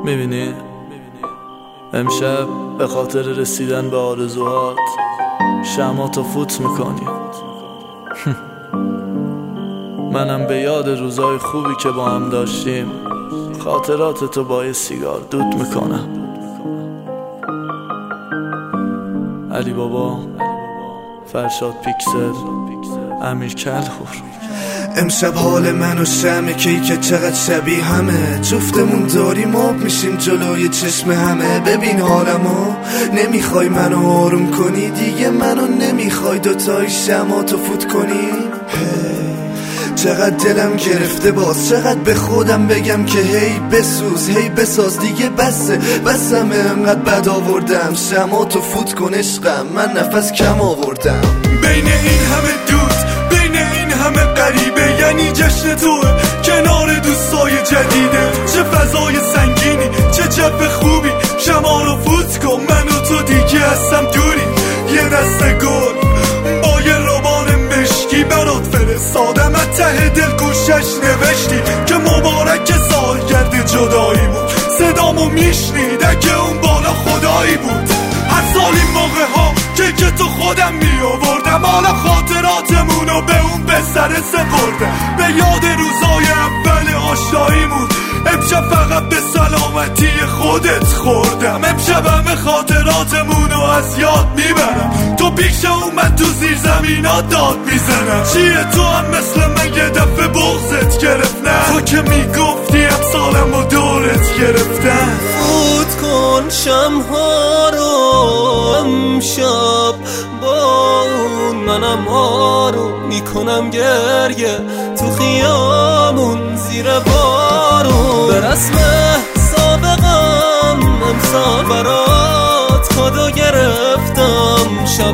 میبینی؟ امشب به خاطر رسیدن به آرزوهات شمعاتو فوت میکنی. منم به یاد روزای خوبی که با هم داشتیم خاطراتتو با یه سیگار دود میکنم. علی بابا، فرشاد پیکسل، امیر کلهور. امشب حال من و شمع کیک چقدر شبیه همه، جفتمون داریم آب میشیم جلوی چشم همه. ببین حالمو، نمیخوای منو آروم کنی دیگه، منو نمیخوای دوتای شمعاتو فوت کنی. چقدر دلم گرفته باز، چقدر به خودم بگم که هی بسوز هی بساز دیگه بسمه. انقدر بد آوردم، شمعاتو فوت کن عشقم، من نفس کم آوردم. بین این همه دوست، بین این همه غریبه، یعنی جشن توه کنار دوستای جدیده. چه فضای سنگینی، چه جو خوبی، شمع رو فوت کن، من و تو دیگه هستم دوری. یه دست گل با یه روبان مشکی برات فرستادم، از ته دل گوشش نوشتی که مبارک سالگرد جداییمون. صدامو میشنید اگه اون بالا خدایی بود. هر سال این موقع ها که تو خودم می آوردم، حالا خاطراتمونو به اون پسر سپردم. به یاد روزای اول آشناییمون امشب فقط به سلامتی خودت خوردم. امشب همه خاطراتمونو از یاد میبرم، تو پیش اومد تو زیر زمینا داد میزنم. چیه تو هم مثل من یه دفعه بغضت گرفت؟ نه تو که میگفتی امسالم و دورت گرفتن. فوت کن شمها رو امشب با اون، منم آروم میکنم گریه تو خیامون زیر بارون. به رسم سابقم امسال برات کادو گرفتم، شب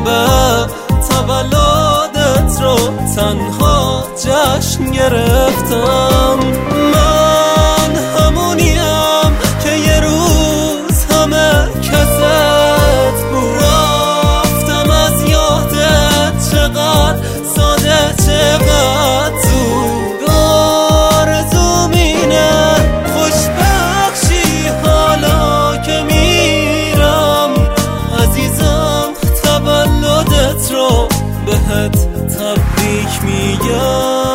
تولدت رو تنها جشن گرفتم. من همونیم که یه روز همه کست بود، رفتم از یادت چقدر ساده چقدر زود. آرزوم اینه خوشبخشی حالا که میرم، عزیزم تولدت رو بهت تبریک میگم.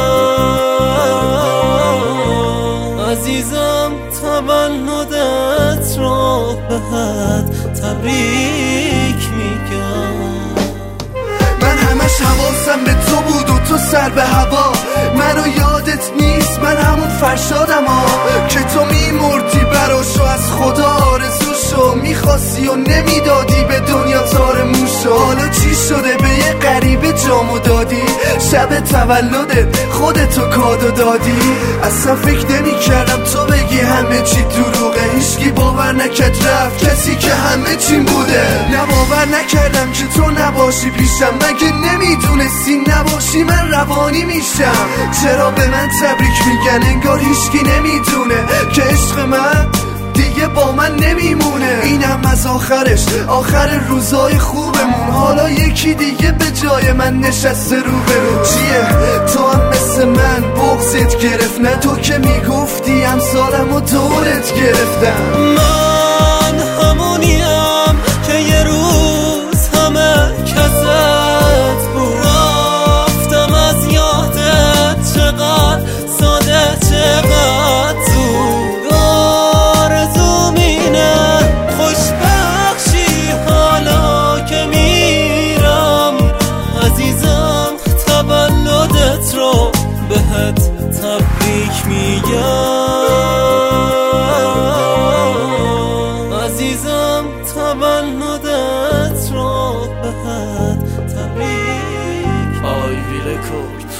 عزیزم تولدت رو بهت تبریک میگم. من همش حواسم به تو بود و تو سر به هوا، منو یادت نیست من همون فرشادم ها که تو میمردی براش و از خدا آرزوشو میخواستی و نمیدادی به دنیا تار موشو. حالا چی شده به یه غریبه جامو دادی، شب تولدت خودتو کادو دادی. اصلا فکر نمی کردم تو بگی همه چی دروغه، هیچکی باور نکرد رفت کسی که همه چیم بوده. نه باور نکردم که تو نباشی پیشم، مگه نمیدونستی نباشی من روانی میشم. چرا به من تبریک میگن انگار هیچکی نمیدونه که عشق من دیگه با من نمیمونه. اینم از آخر روزای خوبمون، حالا یکی دیگه به جای من نشسته رو به رو. چیه تو هم مثل من بغضت گرفت؟ نه تو که میگفتی امسالم و دورت گرفتم. من همونیم که یه روز همه کست بود، رفتم از یادت چقدر ساده چقدر زود. آرزوم اینه خوشبخشی حالا که میرم، عزیزم تولدت رو بهت تبریک میگم. عزیزم تولدت رو بهت تبریک. آیوی رکورد.